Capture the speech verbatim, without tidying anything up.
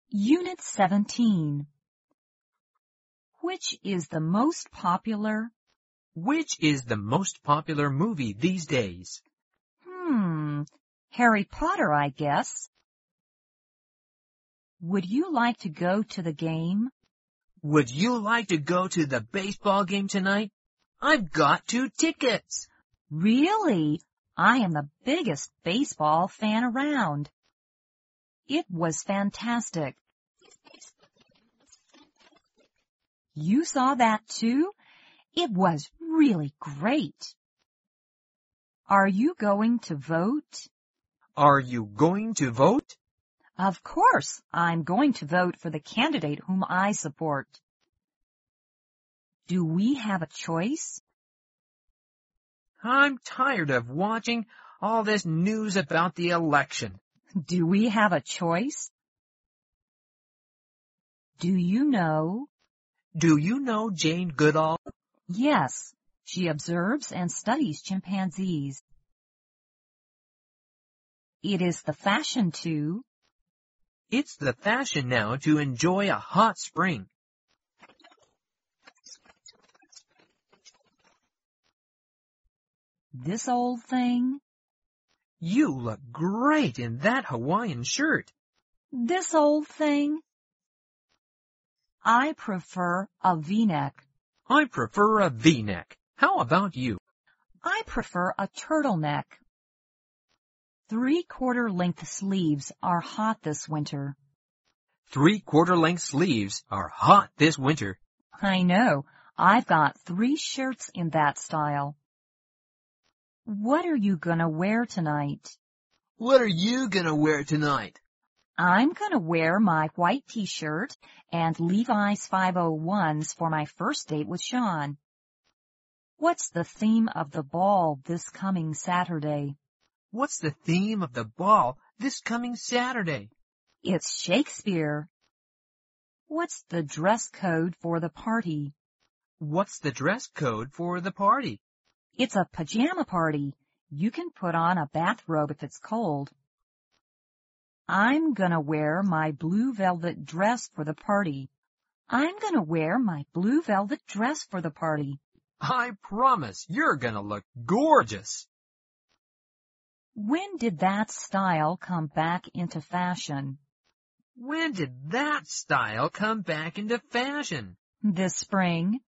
Unit seventeen. Which is the most popular? Which is the most popular movie these days? Hmm, Harry Potter, I guess. Would you like to go to the game? Would you like to go to the baseball game tonight? I've got two tickets. Really? I am the biggest baseball fan around. It was fantastic. You saw that too? It was really great. Are you going to vote? Are you going to vote? Of course, I'm going to vote for the candidate whom I support. Do we have a choice? I'm tired of watching all this news about the election. Do we have a choice? Do you know? Do you know Jane Goodall? Yes, she observes and studies chimpanzees. It is the fashion to... It's the fashion now to enjoy a hot spring. This old thing? You look great in that Hawaiian shirt. This old thing? I prefer a V-neck. I prefer a V-neck. How about you? I prefer a turtleneck. Three-quarter length sleeves are hot this winter. Three-quarter length sleeves are hot this winter. I know. I've got three shirts in that style. What are you gonna wear tonight? What are you gonna wear tonight? I'm gonna wear my white t-shirt and Levi's five oh ones for my first date with Sean. What's the theme of the ball this coming Saturday? What's the theme of the ball this coming Saturday? It's Shakespeare. What's the dress code for the party? What's the dress code for the party? It's a pajama party. You can put on a bathrobe if it's cold. I'm gonna wear my blue velvet dress for the party. I'm gonna wear my blue velvet dress for the party. I promise you're gonna look gorgeous. When did that style come back into fashion? When did that style come back into fashion? This spring.